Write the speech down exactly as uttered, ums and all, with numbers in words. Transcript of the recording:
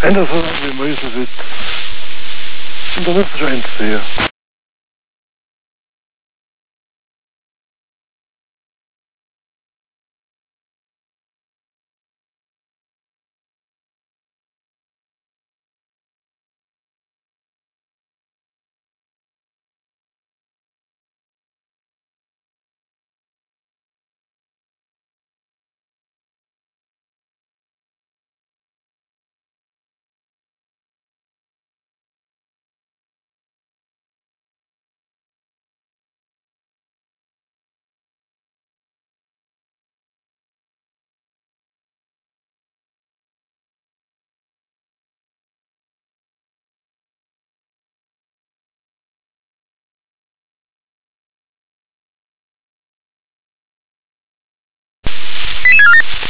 En dat is een mooie wit. En dan is er zo eentje.